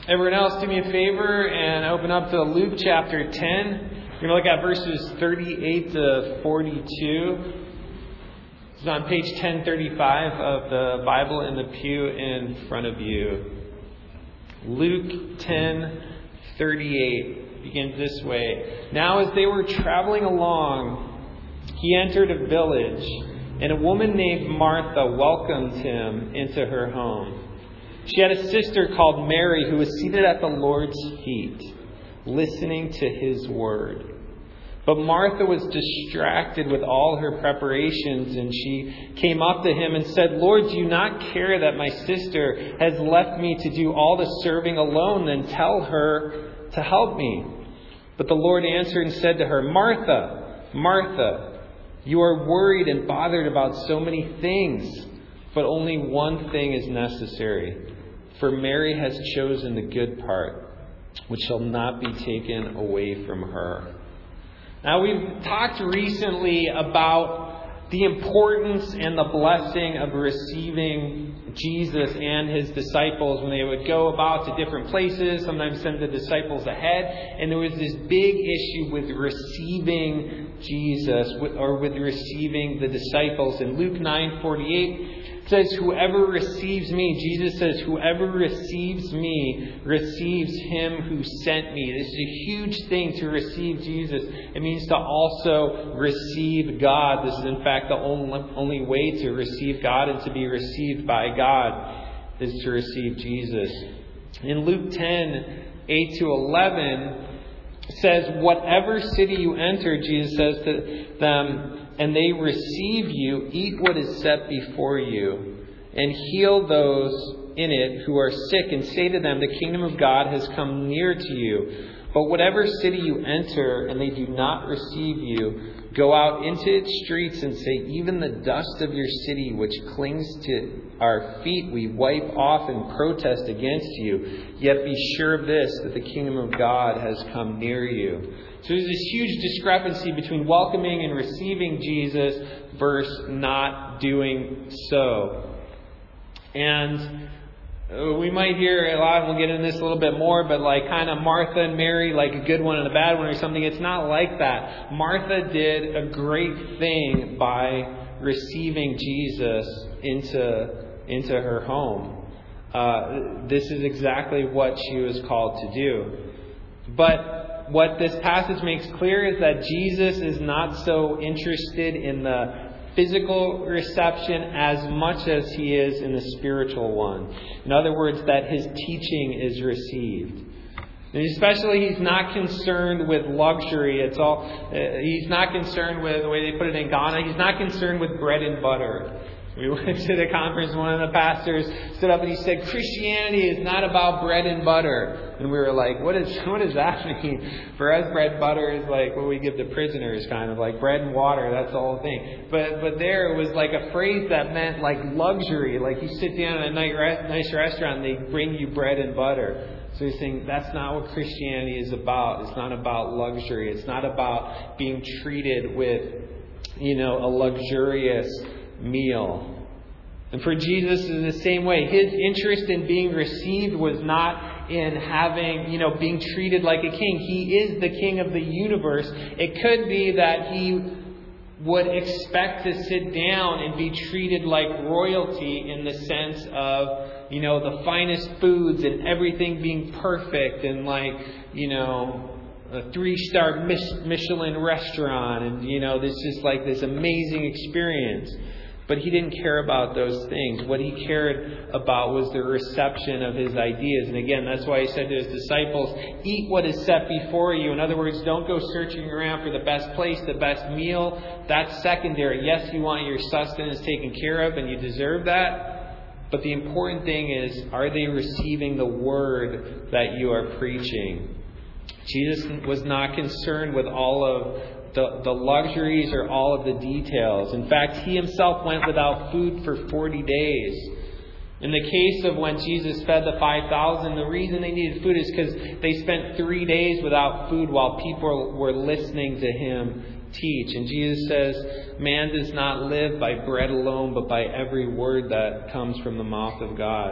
Everyone else, do me a favor and open up to Luke chapter 10. We're going to look at verses 38 to 42. It's on page 1035 of the Bible in the pew in front of you. Luke 10:38 begins this way. Now as they were traveling along, he entered a village, and a woman named Martha welcomed him into her home. She had a sister called Mary who was seated at the Lord's feet, listening to his word. But Martha was distracted with all her preparations, and she came up to him and said, "Lord, do you not care that my sister has left me to do all the serving alone? Then tell her to help me." But the Lord answered and said to her, "Martha, Martha, you are worried and bothered about so many things, but only one thing is necessary. For Mary has chosen the good part, which shall not be taken away from her." Now, we've talked recently about the importance and the blessing of receiving Jesus and his disciples when they would go about to different places, sometimes send the disciples ahead. And there was this big issue with receiving Jesus or with receiving the disciples. In Luke 9:48, it says, "Whoever receives me," Jesus says, "whoever receives me receives him who sent me." This is a huge thing to receive Jesus. It means to also receive God. This is in fact the only way to receive God and to be received by God is to receive Jesus. In Luke 10:8-11, it says, "Whatever city you enter," Jesus says to them, "and they receive you, eat what is set before you, and heal those in it who are sick, and say to them, the kingdom of God has come near to you. But whatever city you enter, and they do not receive you, go out into its streets and say, even the dust of your city which clings to our feet we wipe off and protest against you. Yet be sure of this, that the kingdom of God has come near you." So there's this huge discrepancy between welcoming and receiving Jesus versus not doing so. And we might hear a lot, and we'll get into this a little bit more, but like kind of Martha and Mary, like a good one and a bad one or something. It's not like that. Martha did a great thing by receiving Jesus into her home. This is exactly what she was called to do. But what this passage makes clear is that Jesus is not so interested in the physical reception as much as he is in the spiritual one. In other words, that his teaching is received. And especially, he's not concerned with luxury. He's not concerned with the way they put it in Ghana. He's not concerned with bread and butter. We went to the conference, one of the pastors stood up and he said, "Christianity is not about bread and butter." And we were like, what does that mean? For us, bread and butter is like what we give to prisoners, kind of like bread and water, that's the whole thing. But there it was like a phrase that meant like luxury, like you sit down at a nice restaurant and they bring you bread and butter. So he's saying that's not what Christianity is about. It's not about luxury. It's not about being treated with, a luxurious meal. And for Jesus, in the same way, his interest in being received was not in having, being treated like a king. He is the king of the universe. It could be that he would expect to sit down and be treated like royalty in the sense of, the finest foods and everything being perfect and like, a 3-star Michelin restaurant and, this is like this amazing experience. But he didn't care about those things. What he cared about was the reception of his ideas. And again, that's why he said to his disciples, eat what is set before you. In other words, don't go searching around for the best place, the best meal. That's secondary. Yes, you want your sustenance taken care of and you deserve that. But the important thing is, are they receiving the word that you are preaching? Jesus was not concerned with all of the luxuries or all of the details. In fact, he himself went without food for 40 days. In the case of when Jesus fed the 5,000, the reason they needed food is because they spent 3 days without food while people were listening to him teach. And Jesus says, man does not live by bread alone, but by every word that comes from the mouth of God.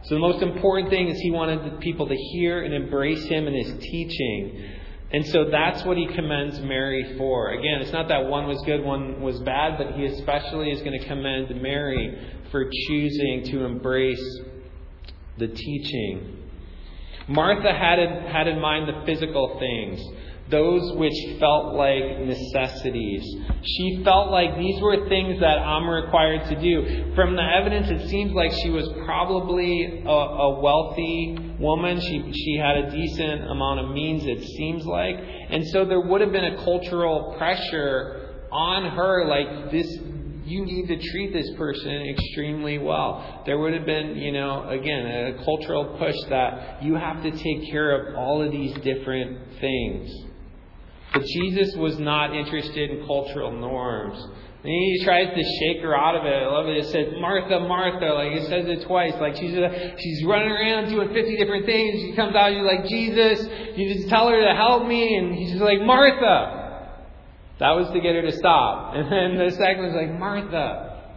So the most important thing is he wanted the people to hear and embrace him and his teaching. And so that's what he commends Mary for. Again, it's not that one was good, one was bad, but he especially is going to commend Mary for choosing to embrace the teaching. Martha had in mind the physical things, those which felt like necessities. She felt like these were things that I'm required to do. From the evidence, it seems like she was probably a wealthy woman. She had a decent amount of means, it seems like. And so there would have been a cultural pressure on her, like this. You need to treat this person extremely well. There would have been, again, a cultural push that you have to take care of all of these different things. But Jesus was not interested in cultural norms. And he tries to shake her out of it. I love it. It says, Martha, Martha. Like it says it twice. Like she's running around doing 50 different things. She comes out, you're like, Jesus, you just tell her to help me. And he's just like, Martha. That was to get her to stop. And then the second was like, Martha.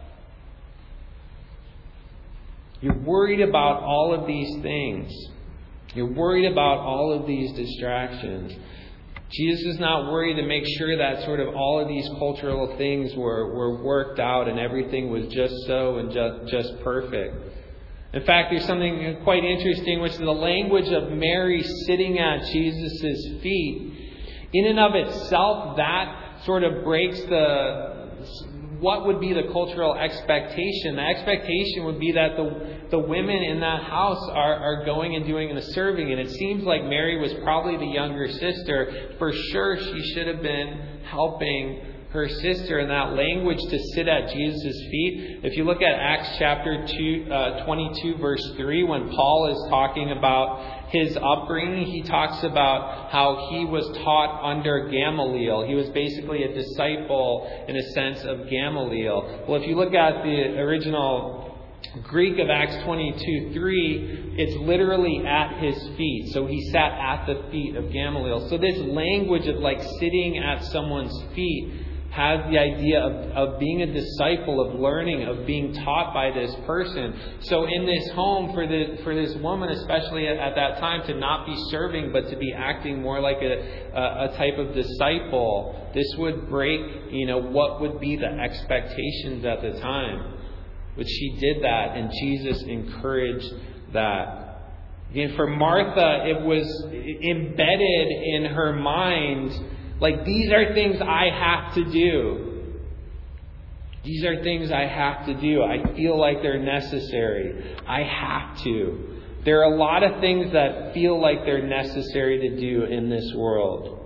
You're worried about all of these things. You're worried about all of these distractions. Jesus is not worried to make sure that sort of all of these cultural things were worked out and everything was just so and just perfect. In fact, there's something quite interesting, which is the language of Mary sitting at Jesus' feet. In and of itself, that sort of breaks what would be the cultural expectation. The expectation would be that the women in that house are going and doing the serving. And it seems like Mary was probably the younger sister. For sure, she should have been helping her sister. And that language to sit at Jesus' feet. If you look at Acts chapter 22, verse 3, when Paul is talking about his upbringing, he talks about how he was taught under Gamaliel. He was basically a disciple, in a sense, of Gamaliel. Well, if you look at the original Greek of Acts 22:3, it's literally at his feet. So he sat at the feet of Gamaliel. So this language of like sitting at someone's feet has the idea of being a disciple, of learning, of being taught by this person. So in this home, for this woman, especially at that time, to not be serving, but to be acting more like a type of disciple, this would break, what would be the expectations at the time. But she did that, and Jesus encouraged that. Again, for Martha, it was embedded in her mind. Like, these are things I have to do. These are things I have to do. I feel like they're necessary. I have to. There are a lot of things that feel like they're necessary to do in this world.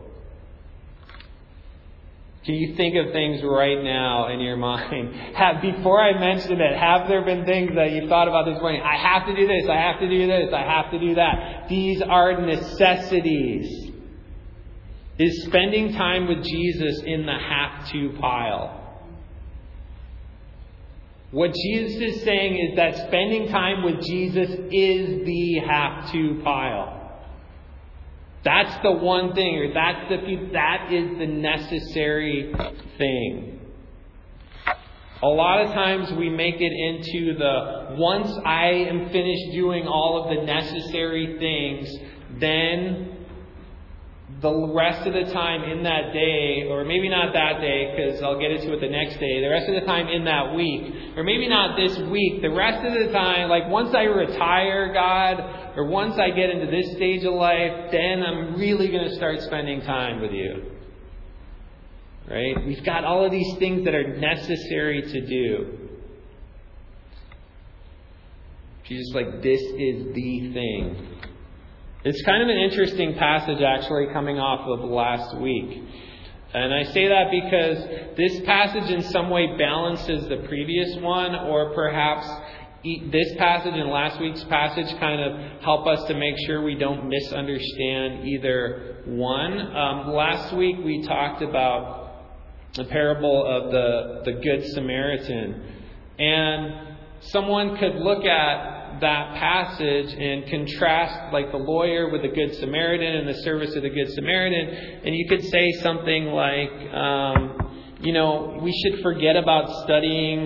Can you think of things right now in your mind? Before I mentioned it, have there been things that you thought about this morning? I have to do this. I have to do this. I have to do that. These are necessities. Is spending time with Jesus in the have-to pile? What Jesus is saying is that spending time with Jesus is the have-to pile. That's the one thing, or that is the necessary thing. A lot of times we make it into once I am finished doing all of the necessary things, then the rest of the time in that day, or maybe not that day, because I'll get into it the next day, the rest of the time in that week, or maybe not this week, the rest of the time, like once I retire, God, or once I get into this stage of life, then I'm really going to start spending time with you. Right? We've got all of these things that are necessary to do. Jesus, like, this is the thing. It's kind of an interesting passage, actually, coming off of last week. And I say that because this passage in some way balances the previous one, or perhaps this passage and last week's passage kind of help us to make sure we don't misunderstand either one. Last week we talked about the parable of the Good Samaritan. And someone could look at that passage and contrast like the lawyer with the Good Samaritan and the service of the Good Samaritan, and you could say something like, we should forget about studying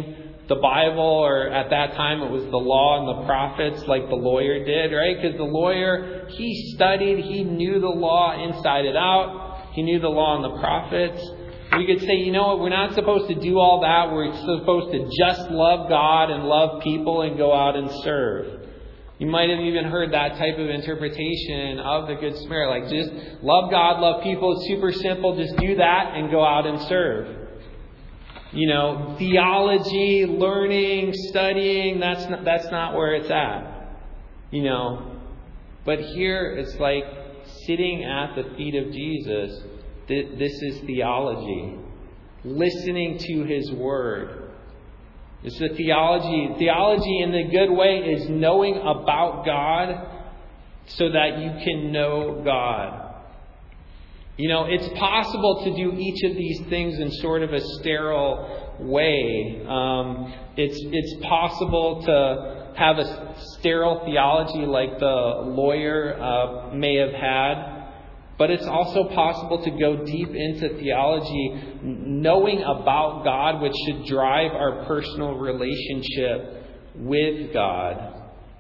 the Bible, or at that time it was the law and the prophets like the lawyer did, right? Because the lawyer, he studied, he knew the law inside and out. He knew the law and the prophets. We could say, you know what, we're not supposed to do all that. We're supposed to just love God and love people and go out and serve. You might have even heard that type of interpretation of the Good Samaritan. Like, just love God, love people. It's super simple. Just do that and go out and serve. You know, theology, learning, studying, that's not where it's at. You know, but here it's like sitting at the feet of Jesus. This is theology. Listening to His Word. It's the theology. Theology in the good way is knowing about God so that you can know God. You know, it's possible to do each of these things in sort of a sterile way. It's possible to have a sterile theology like the lawyer may have had. But it's also possible to go deep into theology, knowing about God, which should drive our personal relationship with God.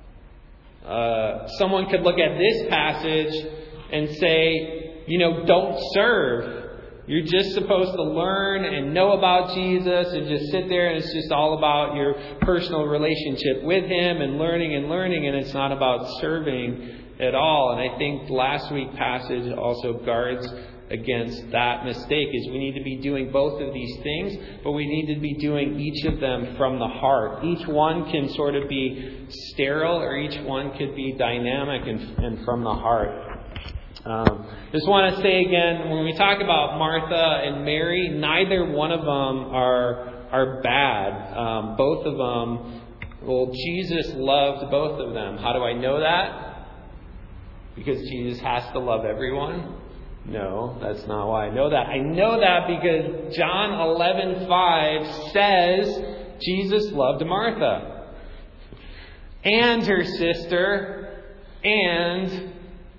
Someone could look at this passage and say, you know, don't serve. You're just supposed to learn and know about Jesus and just sit there, and it's just all about your personal relationship with Him and learning, and it's not about serving at all. And I think last week's passage also guards against that mistake, is we need to be doing both of these things, but we need to be doing each of them from the heart. Each one can sort of be sterile, or each one could be dynamic and from the heart. Just want to say again, when we talk about Martha and Mary, neither one of them are bad. Both of them, well, Jesus loved both of them. How do I know that? Because Jesus has to love everyone? No, that's not why I know that. I know that because John 11:5 says Jesus loved Martha and her sister and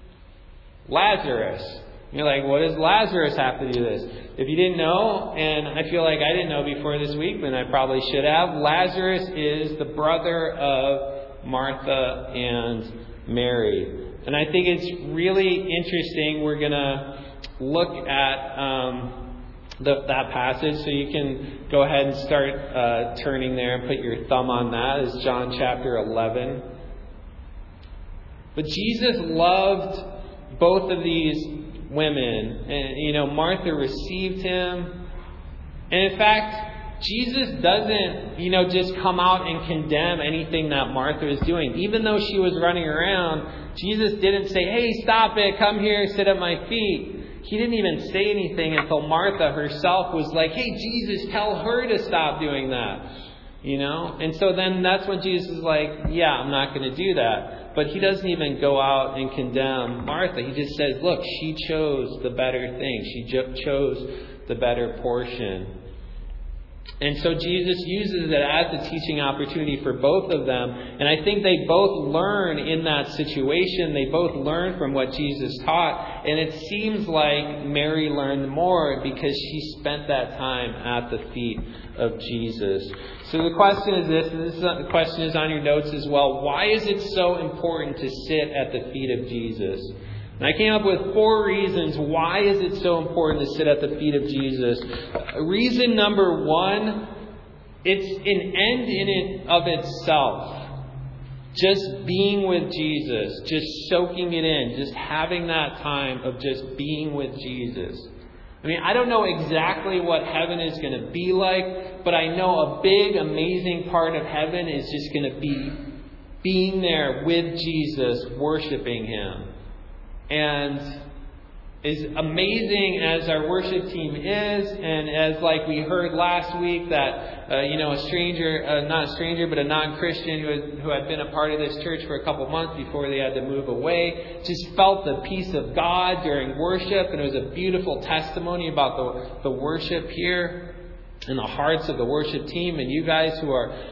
Lazarus. You're like, what does Lazarus have to do this? If you didn't know, and I feel like I didn't know before this week, then I probably should have, Lazarus is the brother of Martha and Mary. And I think it's really interesting. We're going to look at that passage. So you can go ahead and start turning there and put your thumb on that. It's John chapter 11. But Jesus loved both of these women. And, you know, Martha received Him. And in fact, Jesus doesn't, you know, just come out and condemn anything that Martha is doing. Even though she was running around, Jesus didn't say, hey, stop it, come here, sit at my feet. He didn't even say anything until Martha herself was like, hey, Jesus, tell her to stop doing that. You know? And so then that's when Jesus is like, yeah, I'm not going to do that. But He doesn't even go out and condemn Martha. He just says, look, she chose the better thing. She chose the better portion. And so Jesus uses it as a teaching opportunity for both of them. And I think they both learn in that situation. They both learn from what Jesus taught. And it seems like Mary learned more because she spent that time at the feet of Jesus. So the question is this, and the question is on your notes as well. Why is it so important to sit at the feet of Jesus? And I came up with 4 reasons why is it so important to sit at the feet of Jesus. Reason number 1, it's an end in and of itself. Just being with Jesus, just soaking it in, just having that time of just being with Jesus. I mean, I don't know exactly what heaven is going to be like, but I know a big, amazing part of heaven is just going to be being there with Jesus, worshiping Him. And as amazing as our worship team is, and as like we heard last week that a stranger, not a stranger, but a non-Christian who had been a part of this church for a couple months before they had to move away, just felt the peace of God during worship, and it was a beautiful testimony about the worship here and the hearts of the worship team, and you guys who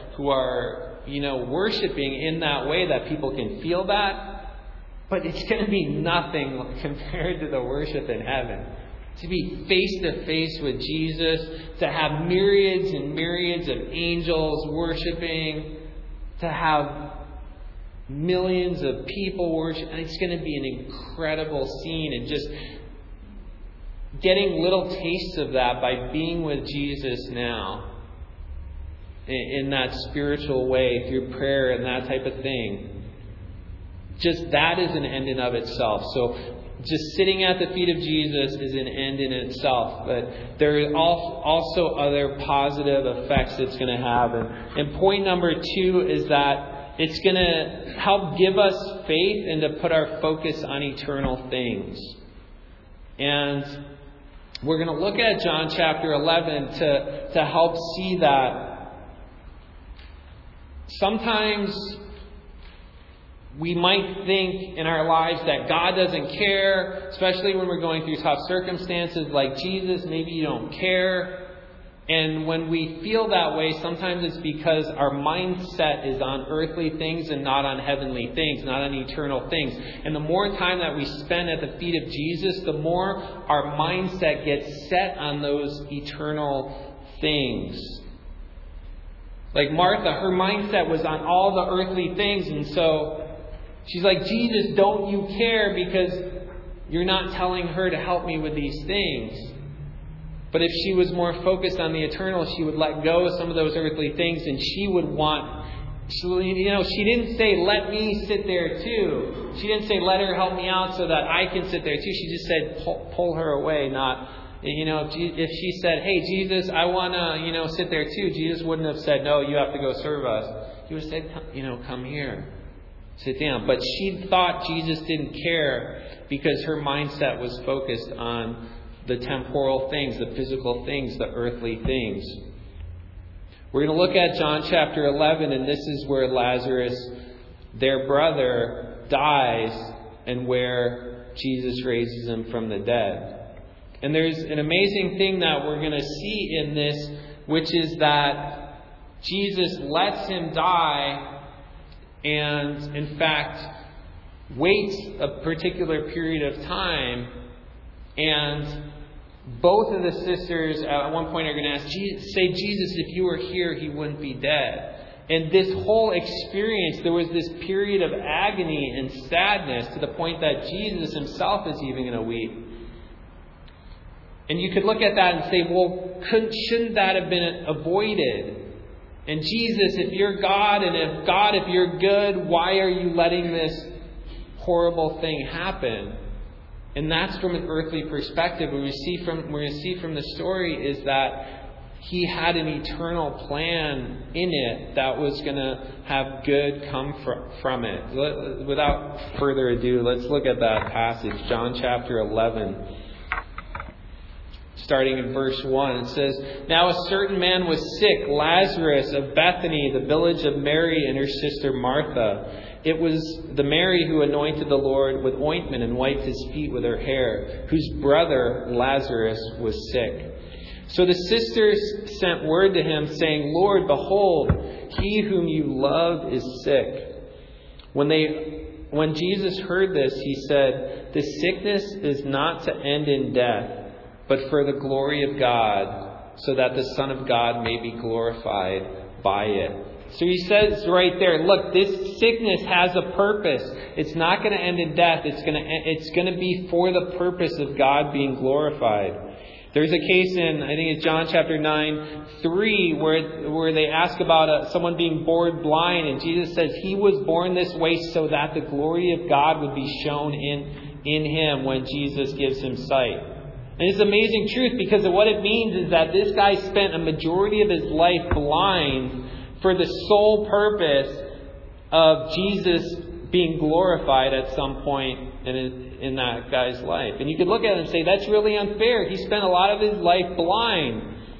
are worshiping in that way that people can feel that. But it's going to be nothing compared to the worship in heaven. to be face to face with Jesus, to have myriads and myriads of angels worshiping, to have millions of people worship. And it's going to be an incredible scene, and just getting little tastes of that by being with Jesus now in that spiritual way through prayer and that type of thing. Just that is an end in of itself. So just sitting at the feet of Jesus is an end in itself. But there are also other positive effects it's going to have. And point number 2 is that it's going to help give us faith and to put our focus on eternal things. And we're going to look at John chapter 11 to help see that. Sometimes we might think in our lives that God doesn't care, especially when we're going through tough circumstances like Jesus. Maybe you don't care. And when we feel that way, sometimes it's because our mindset is on earthly things and not on heavenly things, not on eternal things. And the more time that we spend at the feet of Jesus, the more our mindset gets set on those eternal things. Like Martha, her mindset was on all the earthly things, and so she's like, Jesus, don't you care because you're not telling her to help me with these things. But if she was more focused on the eternal, she would let go of some of those earthly things, and she would want... she didn't say, let me sit there too. She didn't say, let her help me out so that I can sit there too. She just said, pull her away, not... if she said, hey, Jesus, I want to, sit there too, Jesus wouldn't have said, no, you have to go serve us. He would have said, come here, sit down. But she thought Jesus didn't care because her mindset was focused on the temporal things, the physical things, the earthly things. We're going to look at John chapter 11, and this is where Lazarus, their brother, dies, and where Jesus raises him from the dead. And there's an amazing thing that we're going to see in this, which is that Jesus lets him die and, in fact, waits a particular period of time. And both of the sisters at one point are going to say, Jesus, if you were here, he wouldn't be dead. And this whole experience, there was this period of agony and sadness to the point that Jesus himself is even going to weep. And you could look at that and say, well, shouldn't that have been avoided? And Jesus, if you're God, and if you're good, why are you letting this horrible thing happen? And that's from an earthly perspective. What we're going to see from the story is that he had an eternal plan in it that was going to have good come from it. Without further ado, let's look at that passage, John chapter 11. Starting in verse 1, it says, Now a certain man was sick, Lazarus of Bethany, the village of Mary and her sister Martha. It was the Mary who anointed the Lord with ointment and wiped his feet with her hair, whose brother Lazarus was sick. So the sisters sent word to him, saying, Lord, behold, he whom you love is sick. When Jesus heard this, he said, The sickness is not to end in death, but for the glory of God, so that the Son of God may be glorified by it. So he says right there, look, this sickness has a purpose. It's not going to end in death. It's going to be for the purpose of God being glorified. There's a case in, I think it's John chapter 9:3, where they ask about someone being born blind, and Jesus says he was born this way so that the glory of God would be shown in him when Jesus gives him sight. And it's amazing truth, because of what it means is that this guy spent a majority of his life blind for the sole purpose of Jesus being glorified at some point in that guy's life. And you could look at it and say, that's really unfair. He spent a lot of his life blind.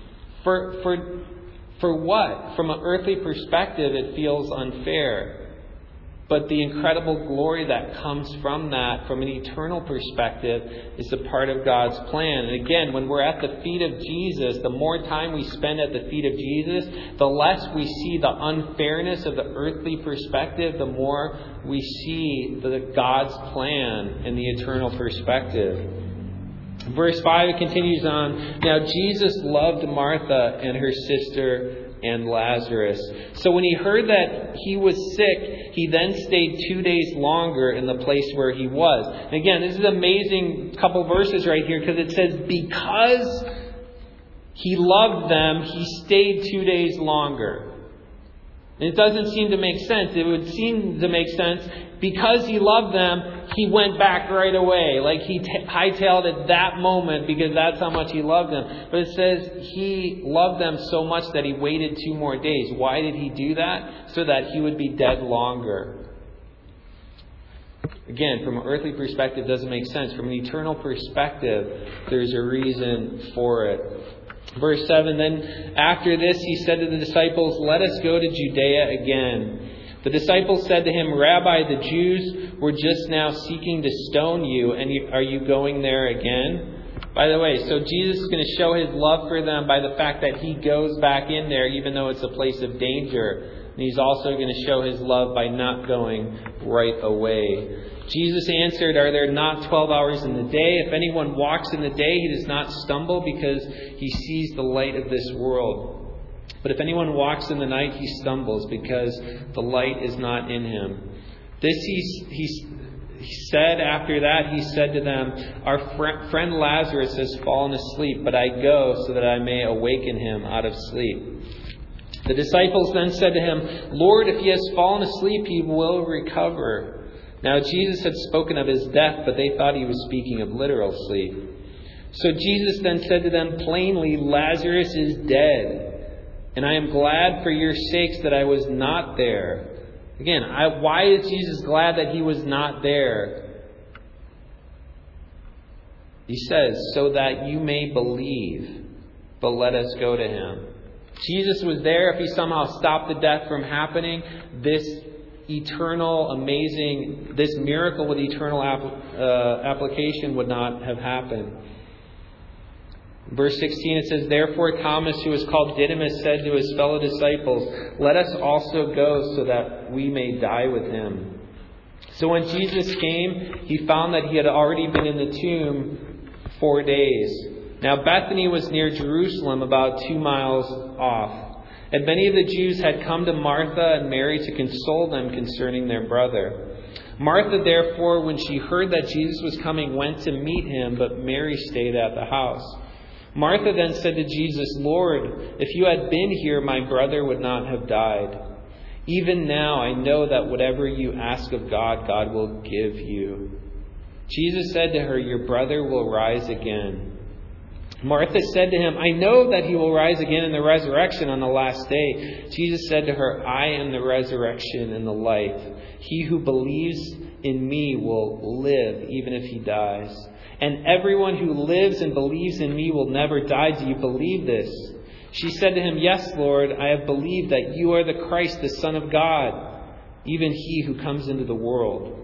For what? From an earthly perspective, it feels unfair. But the incredible glory that comes from that, from an eternal perspective, is a part of God's plan. And again, when we're at the feet of Jesus, the more time we spend at the feet of Jesus, the less we see the unfairness of the earthly perspective, the more we see God's plan in the eternal perspective. Verse 5, it continues on. Now Jesus loved Martha and her sister and Lazarus. So when he heard that he was sick, he then stayed 2 days longer in the place where he was. And again, this is an amazing couple verses right here, because it says because he loved them, he stayed 2 days longer. And it doesn't seem to make sense. It would seem to make sense because he loved them, he went back right away. Like he hightailed at that moment because that's how much he loved them. But it says he loved them so much that he waited 2 more days. Why did he do that? So that he would be dead longer. Again, from an earthly perspective, it doesn't make sense. From an eternal perspective, there's a reason for it. Verse 7, then after this he said to the disciples, let us go to Judea again. The disciples said to him, Rabbi, the Jews were just now seeking to stone you, and are you going there again? By the way, so Jesus is going to show his love for them by the fact that he goes back in there even though it's a place of danger. And he's also going to show his love by not going right away. Jesus answered, are there not 12 hours in the day? If anyone walks in the day, he does not stumble because he sees the light of this world. But if anyone walks in the night, he stumbles because the light is not in him. This he said after that, he said to them, our friend Lazarus has fallen asleep, but I go so that I may awaken him out of sleep. The disciples then said to him, Lord, if he has fallen asleep, he will recover. Now Jesus had spoken of his death, but they thought he was speaking of literal sleep. So Jesus then said to them plainly, Lazarus is dead, and I am glad for your sakes that I was not there. Again, why is Jesus glad that he was not there? He says, so that you may believe, but let us go to him. Jesus was there. If he somehow stopped the death from happening, this eternal, amazing, this miracle with eternal application would not have happened. Verse 16, it says, therefore Thomas, who was called Didymus, said to his fellow disciples, let us also go so that we may die with him. So when Jesus came, he found that he had already been in the tomb 4 days. Now Bethany was near Jerusalem, about 2 miles off. And many of the Jews had come to Martha and Mary to console them concerning their brother. Martha, therefore, when she heard that Jesus was coming, went to meet him, but Mary stayed at the house. Martha then said to Jesus, Lord, if you had been here, my brother would not have died. Even now I know that whatever you ask of God, God will give you. Jesus said to her, your brother will rise again. Martha said to him, I know that he will rise again in the resurrection on the last day. Jesus said to her, I am the resurrection and the life. He who believes in me will live even if he dies. And everyone who lives and believes in me will never die. Do you believe this? She said to him, yes, Lord, I have believed that you are the Christ, the Son of God, even he who comes into the world.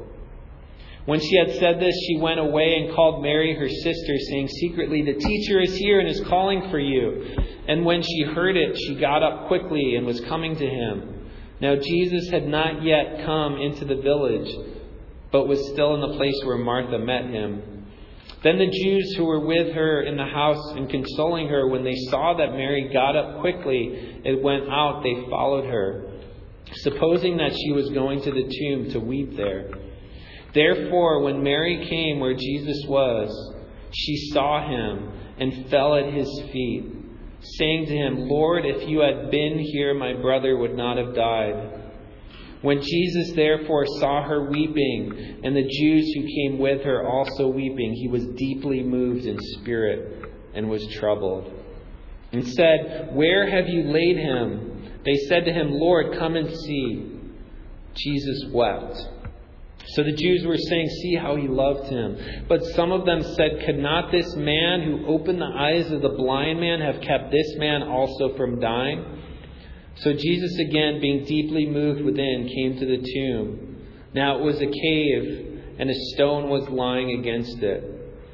When she had said this, she went away and called Mary, her sister, saying secretly, the teacher is here and is calling for you. And when she heard it, she got up quickly and was coming to him. Now Jesus had not yet come into the village, but was still in the place where Martha met him. Then the Jews who were with her in the house and consoling her, when they saw that Mary got up quickly and went out, they followed her, supposing that she was going to the tomb to weep there. Therefore, when Mary came where Jesus was, she saw him and fell at his feet, saying to him, Lord, if you had been here, my brother would not have died. When Jesus therefore saw her weeping, and the Jews who came with her also weeping, he was deeply moved in spirit and was troubled, and said, where have you laid him? They said to him, Lord, come and see. Jesus wept. So the Jews were saying, see how he loved him. But some of them said, could not this man who opened the eyes of the blind man have kept this man also from dying? So Jesus, again, being deeply moved within, came to the tomb. Now it was a cave, and a stone was lying against it.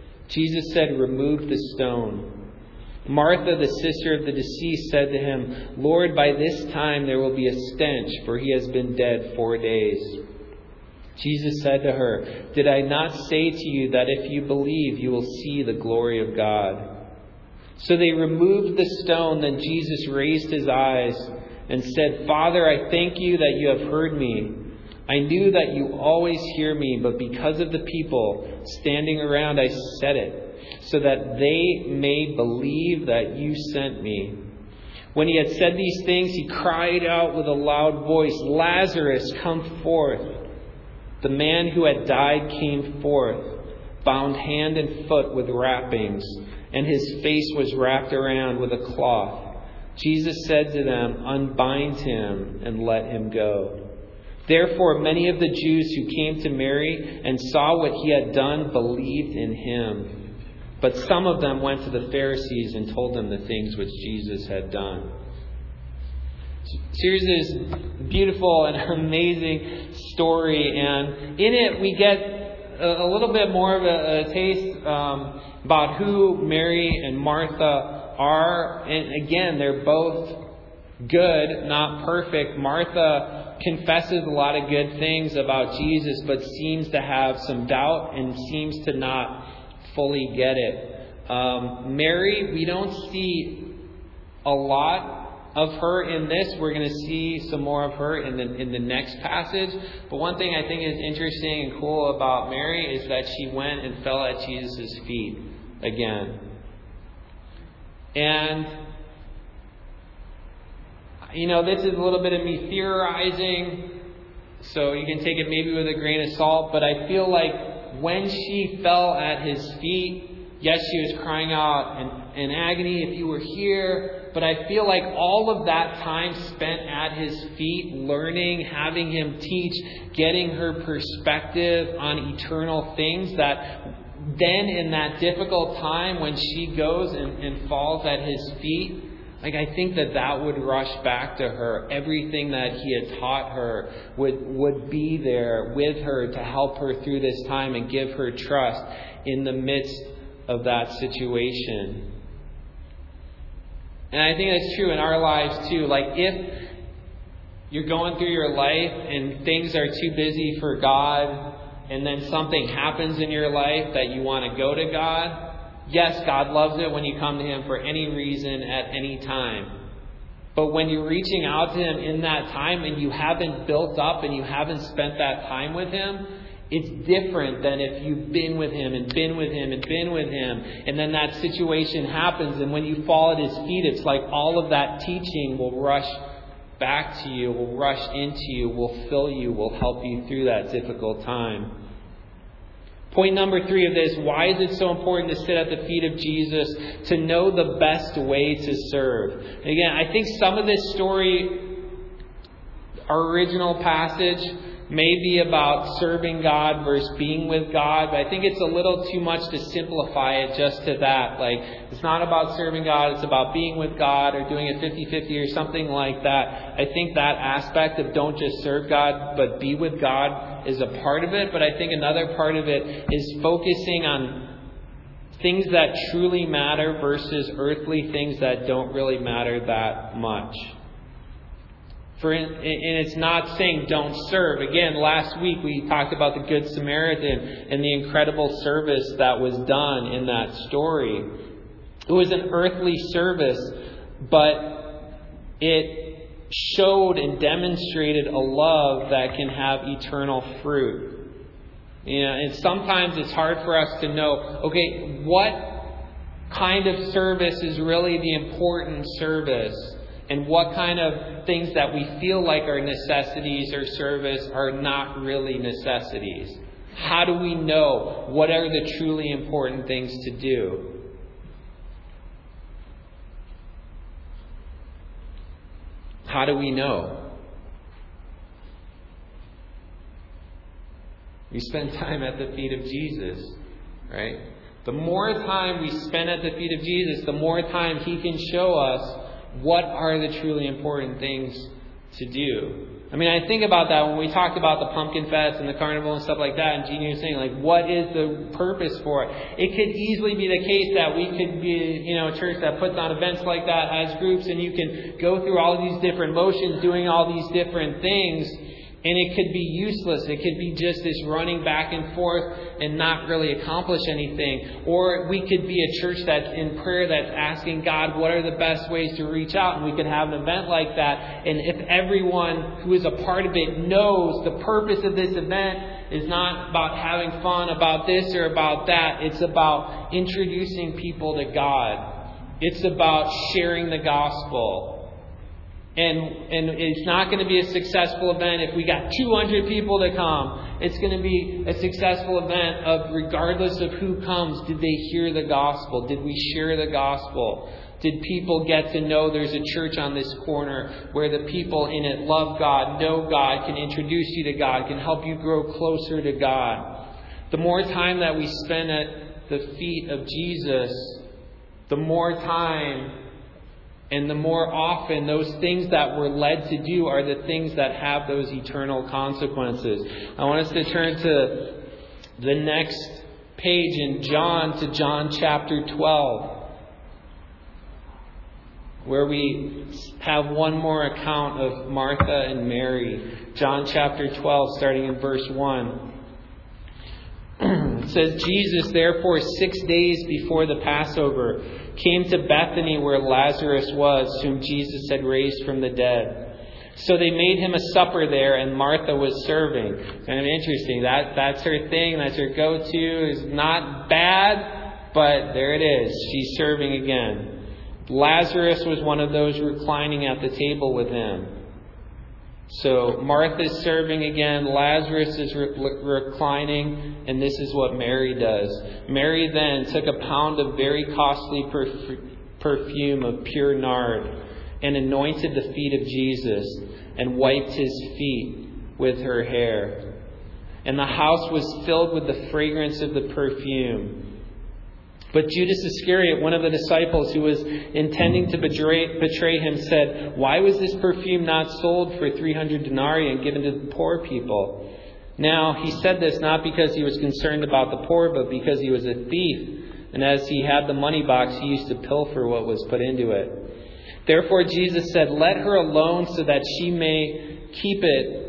Jesus said, remove the stone. Martha, the sister of the deceased, said to him, Lord, by this time there will be a stench, for he has been dead 4 days. Jesus said to her, "Did I not say to you that if you believe, you will see the glory of God?" So they removed the stone. Then Jesus raised his eyes and said, "Father, I thank you that you have heard me. I knew that you always hear me, but because of the people standing around, I said it, so that they may believe that you sent me." When he had said these things, he cried out with a loud voice, "Lazarus, come forth." The man who had died came forth, bound hand and foot with wrappings, and his face was wrapped around with a cloth. Jesus said to them, "Unbind him and let him go." Therefore, many of the Jews who came to Mary and saw what he had done believed in him. But some of them went to the Pharisees and told them the things which Jesus had done. So here's this beautiful and amazing story, and in it we get a little bit more of a taste about who Mary and Martha are. And again, they're both good, not perfect. Martha confesses a lot of good things about Jesus, but seems to have some doubt and seems to not fully get it. Mary, we don't see a lot of her in this. We're going to see some more of her in the next passage. But one thing I think is interesting and cool about Mary is that she went and fell at Jesus' feet again. And this is a little bit of me theorizing, so you can take it maybe with a grain of salt, but I feel like when she fell at his feet, yes, she was crying out in agony, "If you were here," but I feel like all of that time spent at his feet, learning, having him teach, getting her perspective on eternal things, that then in that difficult time when she goes and falls at his feet, I think that would rush back to her. Everything that he had taught her would be there with her to help her through this time and give her trust in the midst of that situation. And I think that's true in our lives too. If you're going through your life and things are too busy for God, and then something happens in your life that you want to go to God, yes, God loves it when you come to Him for any reason at any time. But when you're reaching out to Him in that time and you haven't built up and you haven't spent that time with Him, it's different than if you've been with Him and been with Him and been with Him. And then that situation happens, and when you fall at His feet, it's like all of that teaching will rush back to you, will rush into you, will fill you, will help you through that difficult time. Point number 3 of this: why is it so important to sit at the feet of Jesus? To know the best way to serve. Again, I think some of this story, our original passage, may be about serving God versus being with God, but I think it's a little too much to simplify it just to that. It's not about serving God, it's about being with God, or doing it 50-50 or something like that. I think that aspect of don't just serve God, but be with God is a part of it, but I think another part of it is focusing on things that truly matter versus earthly things that don't really matter that much. And it's not saying don't serve. Again, last week we talked about the Good Samaritan and the incredible service that was done in that story. It was an earthly service, but it showed and demonstrated a love that can have eternal fruit. And sometimes it's hard for us to know, okay, what kind of service is really the important service? And what kind of things that we feel like are necessities or service are not really necessities? How do we know what are the truly important things to do? How do we know? We spend time at the feet of Jesus, right? The more time we spend at the feet of Jesus, the more time He can show us what are the truly important things to do. I think about that when we talked about the Pumpkin Fest and the Carnival and stuff like that, and Jeannie was saying, what is the purpose for it? It could easily be the case that we could be, a church that puts on events like that as groups, and you can go through all these different motions, doing all these different things. And it could be useless. It could be just this running back and forth and not really accomplish anything. Or we could be a church that's in prayer, that's asking God, what are the best ways to reach out? And we could have an event like that. And if everyone who is a part of it knows the purpose of this event is not about having fun about this or about that. It's about introducing people to God. It's about sharing the gospel. And it's not going to be a successful event if we got 200 people to come. It's going to be a successful event of regardless of who comes. Did they hear the gospel? Did we share the gospel? Did people get to know there's a church on this corner where the people in it love God, know God, can introduce you to God, can help you grow closer to God? The more time that we spend at the feet of Jesus, the more time and the more often those things that we're led to do are the things that have those eternal consequences. I want us to turn to the next page in John chapter 12, where we have one more account of Martha and Mary. John chapter 12, starting in verse 1. It says, Jesus, therefore, 6 days before the Passover, came to Bethany where Lazarus was, whom Jesus had raised from the dead. So they made him a supper there, and Martha was serving. Kind of interesting. That's her thing. That's her go-to. It's not bad, but there it is. She's serving again. Lazarus was one of those reclining at the table with him. So Martha's serving again, Lazarus is reclining, and this is what Mary does. Mary then took a pound of very costly perfume of pure nard and anointed the feet of Jesus and wiped his feet with her hair. And the house was filled with the fragrance of the perfume. But Judas Iscariot, one of the disciples who was intending to betray him, said, "Why was this perfume not sold for 300 denarii and given to the poor people?" Now, he said this not because he was concerned about the poor, but because he was a thief. And as he had the money box, he used to pilfer what was put into it. Therefore, Jesus said, "Let her alone so that she may keep it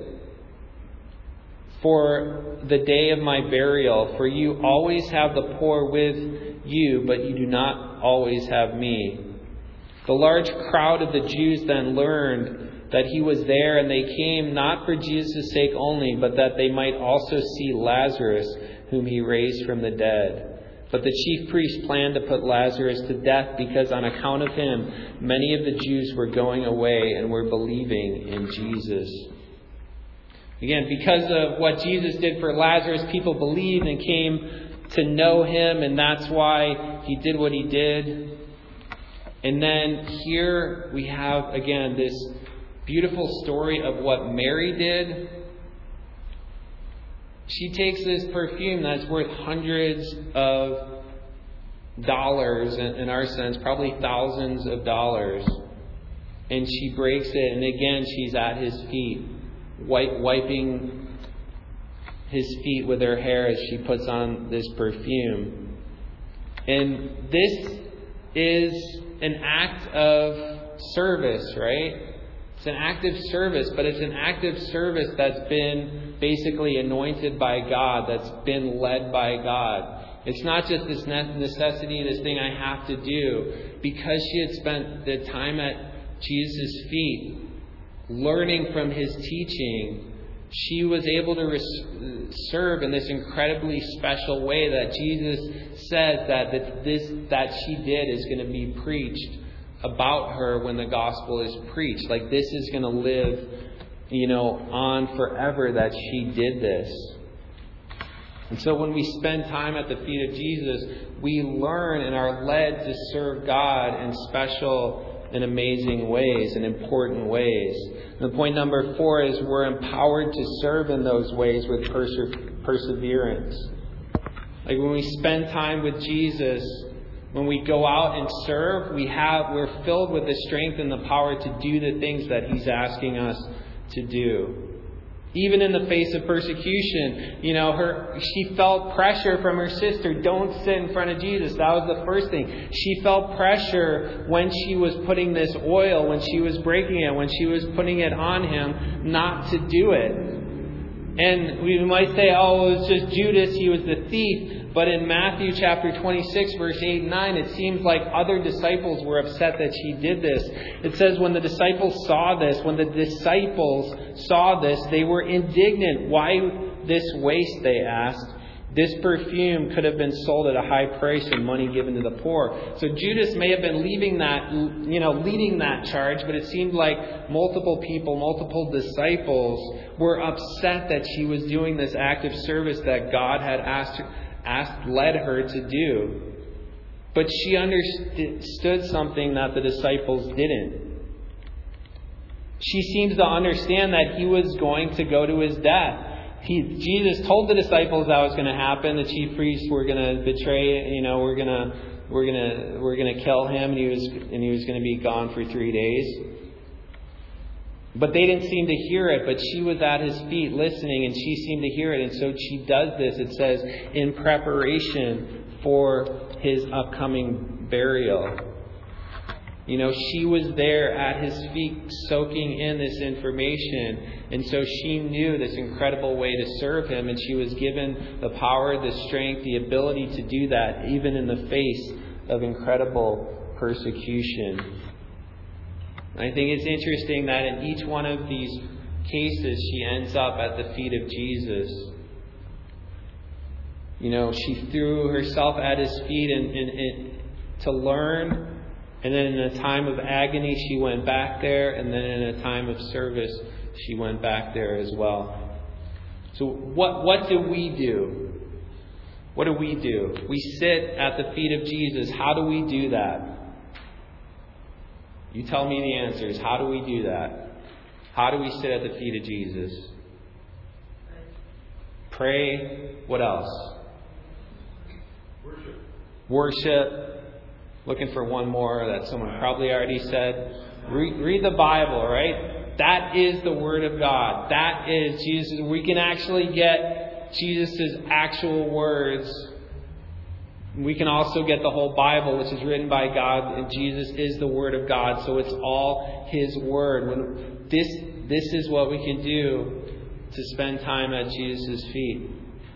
for the day of my burial. For you always have the poor with you, but you do not always have me." The large crowd of the Jews then learned that he was there, and they came not for Jesus' sake only, but that they might also see Lazarus, whom he raised from the dead. But the chief priests planned to put Lazarus to death, because on account of him, many of the Jews were going away and were believing in Jesus. Again, because of what Jesus did for Lazarus, people believed and came to know him, and that's why he did what he did. And then here we have, again, this beautiful story of what Mary did. She takes this perfume that's worth hundreds of dollars, in our sense, probably thousands of dollars, and she breaks it, and again, she's at his feet, wiping his feet with her hair as she puts on this perfume. And this is an act of service, right? It's an act of service, but it's an act of service that's been basically anointed by God, that's been led by God. It's not just this necessity, this thing I have to do. Because she had spent the time at Jesus' feet, learning from his teaching, she was able to serve in this incredibly special way that Jesus says that she did is going to be preached about her when the gospel is preached. Like, this is going to live, on forever, that she did this. And so when we spend time at the feet of Jesus, we learn and are led to serve God in special and amazing ways and important ways. And point number 4 is we're empowered to serve in those ways with perseverance. Like, when we spend time with Jesus, when we go out and serve, we're filled with the strength and the power to do the things that he's asking us to do. Even in the face of persecution, she felt pressure from her sister. Don't sit in front of Jesus. That was the first thing. She felt pressure when she was putting this oil, when she was breaking it, when she was putting it on him, not to do it. And we might say, oh, it was just Judas, he was the thief. But in Matthew chapter 26, verse 8 and 9, it seems like other disciples were upset that she did this. It says when the disciples saw this, they were indignant. Why this waste, they asked. This perfume could have been sold at a high price and money given to the poor. So Judas may have been leading that charge, but it seemed like multiple people, multiple disciples were upset that she was doing this act of service that God had led her to do. But she understood something that the disciples didn't. She seems to understand that he was going to go to his death. Jesus told the disciples that was going to happen. The chief priests were going to betray. We're going to kill him, and he was going to be gone for 3 days. But they didn't seem to hear it. But she was at his feet listening, and she seemed to hear it. And so she does this. It says in preparation for his upcoming burial. She was there at his feet soaking in this information. And so she knew this incredible way to serve him. And she was given the power, the strength, the ability to do that, even in the face of incredible persecution. And I think it's interesting that in each one of these cases, she ends up at the feet of Jesus. She threw herself at his feet and to learn. And then in a time of agony, she went back there. And then in a time of service, she went back there as well. So what do we do? What do we do? We sit at the feet of Jesus. How do we do that? You tell me the answers. How do we do that? How do we sit at the feet of Jesus? Pray. What else? Worship. Looking for one more that someone probably already said. Read the Bible, right? That is the Word of God. That is Jesus. We can actually get Jesus' actual words. We can also get the whole Bible, which is written by God, and Jesus is the Word of God. So it's all His Word. This is what we can do to spend time at Jesus' feet.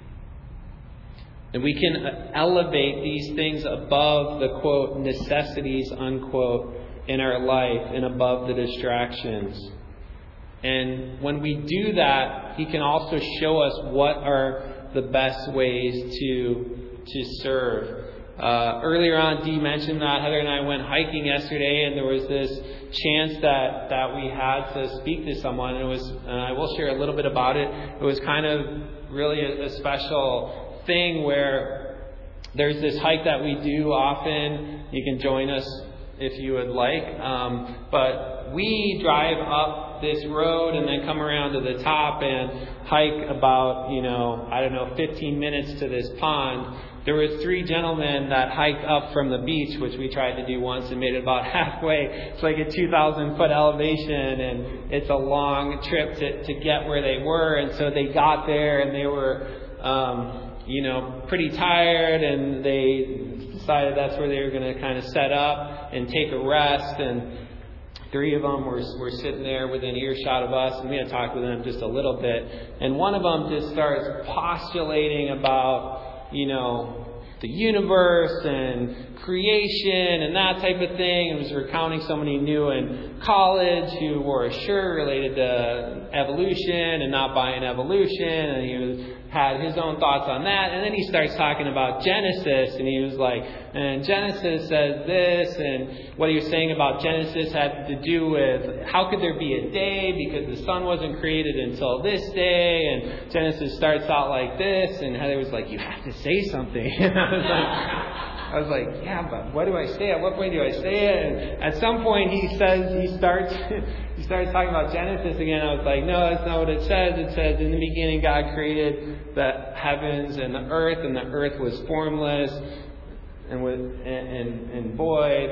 And we can elevate these things above the, quote, necessities, unquote, in our life and above the distractions. And when we do that, He can also show us what are the best ways to serve. Earlier on, Dee mentioned that Heather and I went hiking yesterday, and there was this chance that we had to speak to someone. And I will share a little bit about it. It was kind of really a special thing where there's this hike that we do often. You can join us if you would like. But we drive up this road and then come around to the top and hike about, 15 minutes to this pond. There were 3 gentlemen that hiked up from the beach, which we tried to do once and made it about halfway. It's like a 2,000-foot elevation, and it's a long trip to get where they were. And so they got there, and they were pretty tired, and they decided that's where they were going to kind of set up and take a rest. And 3 of them were sitting there within earshot of us, and we had talked with them just a little bit. And one of them just starts postulating about, the universe and creation and that type of thing. And was recounting someone he knew in college who wore a shirt related to evolution and not buying evolution, and he had his own thoughts on that. And then he starts talking about Genesis, and he was like, and Genesis says this, and what he was saying about Genesis had to do with how could there be a day because the sun wasn't created until this day, and Genesis starts out like this, and Heather was like, you have to say something. And I was like, yeah, but what do I say? At what point do I say it? And at some point he starts talking about Genesis again. I was like, no, that's not what it says. It says, in the beginning God created the heavens and the earth was formless and void,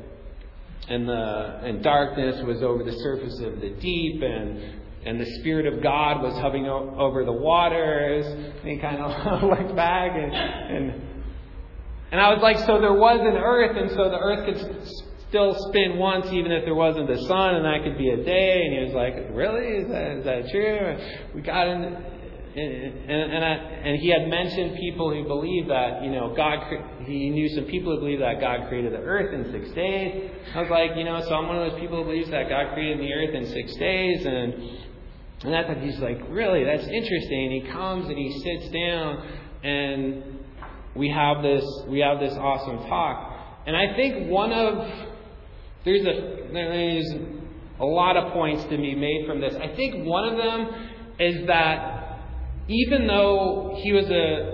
and darkness was over the surface of the deep, and the Spirit of God was hovering over the waters. And he kind of looked back and I was like, so there was an earth, and so the earth could still spin once even if there wasn't the sun, and that could be a day. And he was like, really? Is that true? We got in. and he had mentioned people who believe that, he knew some people who believe that God created the earth in 6 days. I was like, so I'm one of those people who believes that God created the earth in 6 days. And that's like, he's like, really, that's interesting. And he comes and he sits down and we have this awesome talk. And I think there's a lot of points to be made from this. I think one of them is that even though he was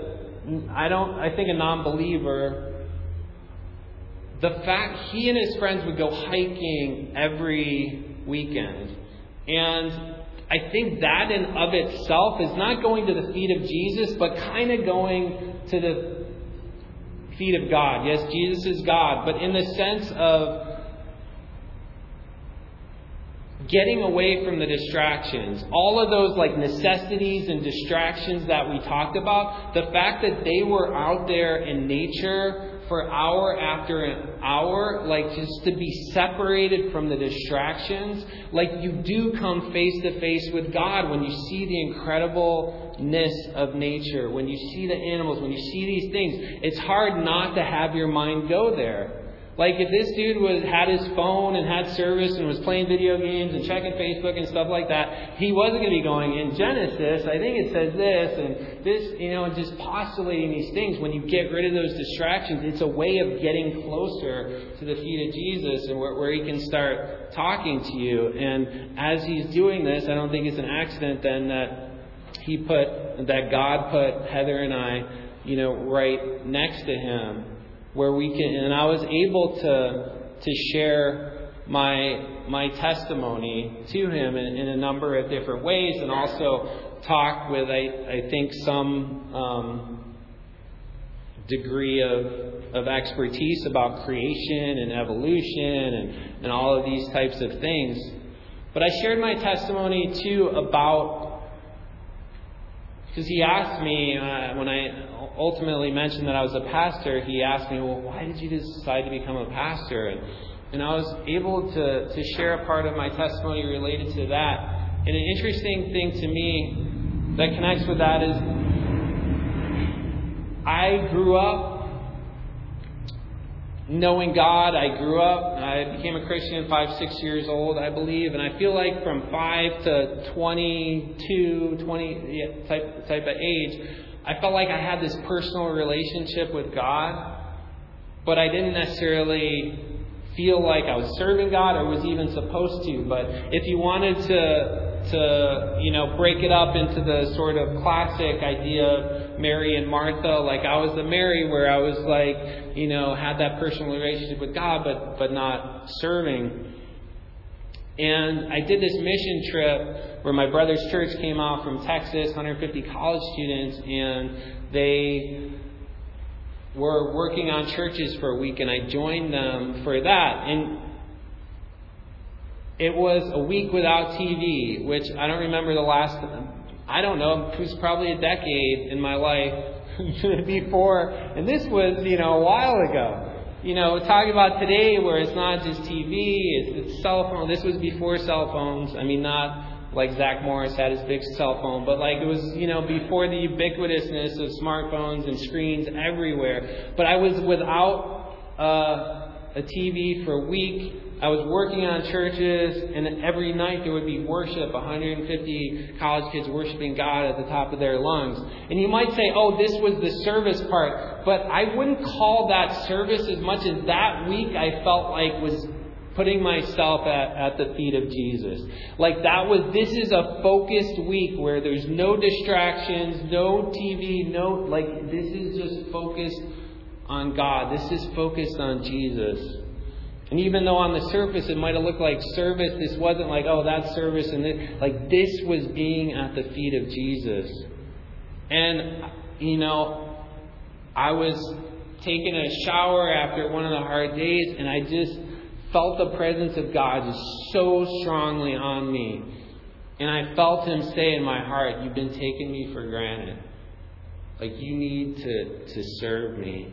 a non-believer, the fact he and his friends would go hiking every weekend. And I think that in of itself is not going to the feet of Jesus, but kind of going to the feet of God. Yes, Jesus is God, but in the sense of getting away from the distractions, all of those like necessities and distractions that we talked about, the fact that they were out there in nature for hour after hour, like just to be separated from the distractions, like you do come face to face with God when you see the incredibleness of nature, when you see the animals, when you see these things. It's hard not to have your mind go there. Like if this dude had his phone and had service and was playing video games and checking Facebook and stuff like that, he wasn't going to be going, in Genesis, I think it says this and this, and just postulating these things. When you get rid of those distractions, it's a way of getting closer to the feet of Jesus and where he can start talking to you. And as he's doing this, I don't think it's an accident then that God put Heather and I, right next to him, where we can, and I was able to share my testimony to him in a number of different ways, and also talk with I think some degree of expertise about creation and evolution and all of these types of things. But I shared my testimony too because he asked me, when I ultimately mentioned that I was a pastor, he asked me, well, why did you decide to become a pastor? And I was able to share a part of my testimony related to that. And an interesting thing to me that connects with that is I grew up knowing God. I became a Christian at 5-6 years old, I believe, and I feel like from 5 to 22, 20 type of age, I felt like I had this personal relationship with God, but I didn't necessarily feel like I was serving God or was even supposed to. But if you wanted to break it up into the sort of classic idea of Mary and Martha, like I was the Mary where I was like, had that personal relationship with God, but not serving. And I did this mission trip where my brother's church came out from Texas, 150 college students, and they were working on churches for a week, and I joined them for that. And it was a week without TV, which I don't remember the last, I don't know, it was probably a decade in my life before. And this was, a while ago. Talking about today where it's not just TV, it's cell phone. This was before cell phones. I mean, not like Zach Morris had his big cell phone, but like it was, before the ubiquitousness of smartphones and screens everywhere. But I was without a TV for a week. I was working on churches, and every night there would be worship, 150 college kids worshiping God at the top of their lungs. And you might say, oh, this was the service part. But I wouldn't call that service as much as that week I felt like was putting myself at the feet of Jesus. Like this is a focused week where there's no distractions, no TV, this is just focused on God. This is focused on Jesus. And even though on the surface it might have looked like service, this wasn't like, oh, that's service. And this was being at the feet of Jesus. And, I was taking a shower after one of the hard days, and I just felt the presence of God just so strongly on me. And I felt Him say in my heart, you've been taking me for granted. Like, you need to serve me.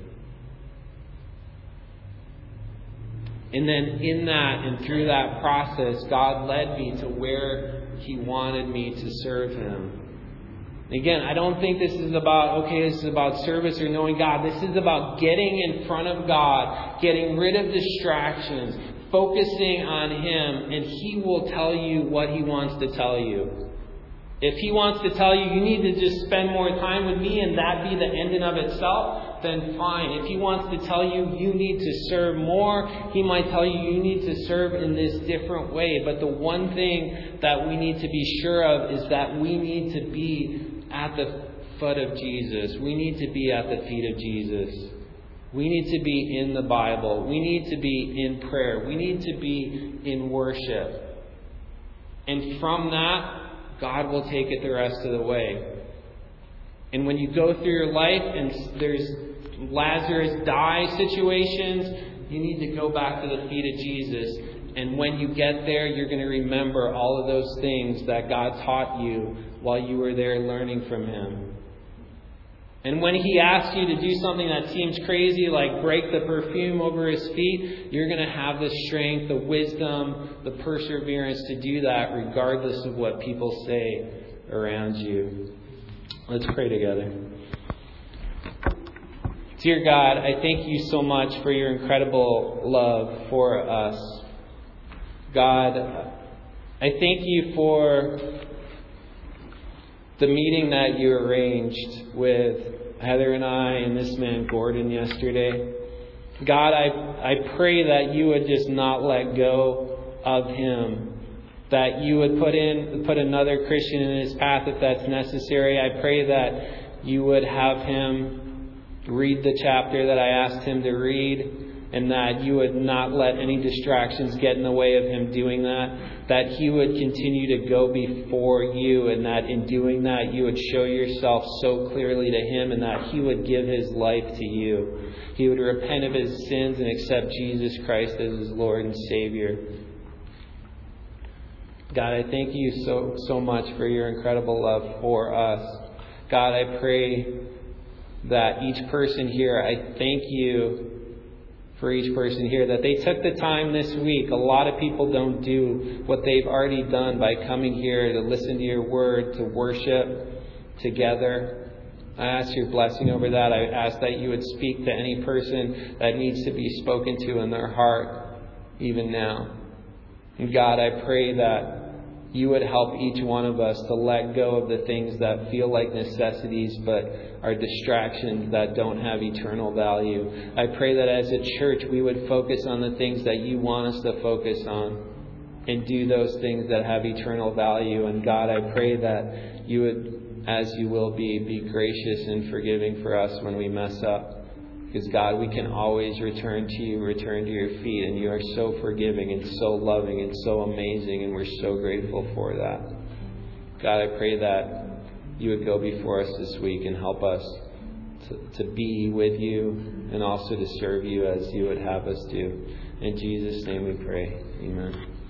And then in that and through that process, God led me to where He wanted me to serve Him. Again, I don't think this is about, this is about service or knowing God. This is about getting in front of God, getting rid of distractions, focusing on Him, and He will tell you what He wants to tell you. If He wants to tell you, you need to just spend more time with me and that be the end in of itself, then fine. If He wants to tell you, you need to serve more, He might tell you, you need to serve in this different way. But the one thing that we need to be sure of is that we need to be at the foot of Jesus. We need to be at the feet of Jesus. We need to be in the Bible. We need to be in prayer. We need to be in worship. And from that, God will take it the rest of the way. And when you go through your life and there's Lazarus die situations, you need to go back to the feet of Jesus. And when you get there, you're going to remember all of those things that God taught you while you were there learning from Him. And when He asks you to do something that seems crazy, like break the perfume over His feet, you're going to have the strength, the wisdom, the perseverance to do that regardless of what people say around you. Let's pray together. Dear God, I thank You so much for Your incredible love for us. God, I thank You for the meeting that You arranged with Heather and I and this man Gordon yesterday. God, I pray that You would just not let go of him. That You would put another Christian in his path if that's necessary. I pray that You would have him read the chapter that I asked him to read, and that You would not let any distractions get in the way of him doing that. That he would continue to go before You, and that in doing that You would show Yourself so clearly to him, and that he would give his life to You. He would repent of his sins and accept Jesus Christ as his Lord and Savior. God, I thank You so much for Your incredible love for us. God, I pray that each person here, I thank You for each person here, that they took the time this week. A lot of people don't do what they've already done by coming here to listen to Your word, to worship together. I ask Your blessing over that. I ask that You would speak to any person that needs to be spoken to in their heart, even now. And God, I pray that You would help each one of us to let go of the things that feel like necessities but are distractions that don't have eternal value. I pray that as a church we would focus on the things that You want us to focus on and do those things that have eternal value. And God, I pray that You would, as You will be gracious and forgiving for us when we mess up. Because God, we can always return to You, return to Your feet, and You are so forgiving and so loving and so amazing, and we're so grateful for that. God, I pray that You would go before us this week and help us to be with You and also to serve You as You would have us do. In Jesus' name we pray. Amen.